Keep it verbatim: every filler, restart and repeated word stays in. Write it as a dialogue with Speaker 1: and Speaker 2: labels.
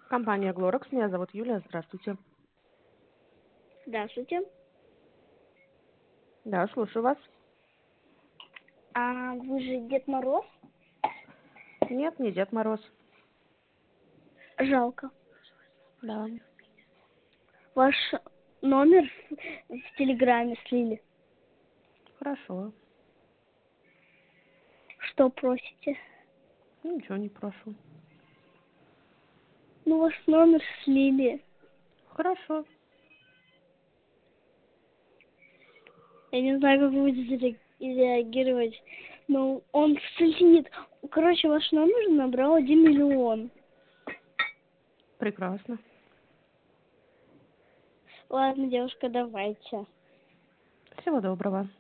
Speaker 1: Компания Глорекс. Меня зовут Юлия. Здравствуйте.
Speaker 2: Здравствуйте.
Speaker 1: Да, слушаю вас.
Speaker 2: А вы же Дед Мороз?
Speaker 1: Нет, не Дед Мороз.
Speaker 2: Жалко.
Speaker 1: Да.
Speaker 2: Ваш номер в, в Телеграме слили.
Speaker 1: Хорошо.
Speaker 2: Что просите?
Speaker 1: Ничего не прошу.
Speaker 2: Ну, ваш номер слили.
Speaker 1: Хорошо.
Speaker 2: Я не знаю, как вы будете ре- реагировать. Но он слит. Короче, ваш номер набрал один миллион.
Speaker 1: Прекрасно.
Speaker 2: Ладно, девушка, давайте.
Speaker 1: Всего доброго.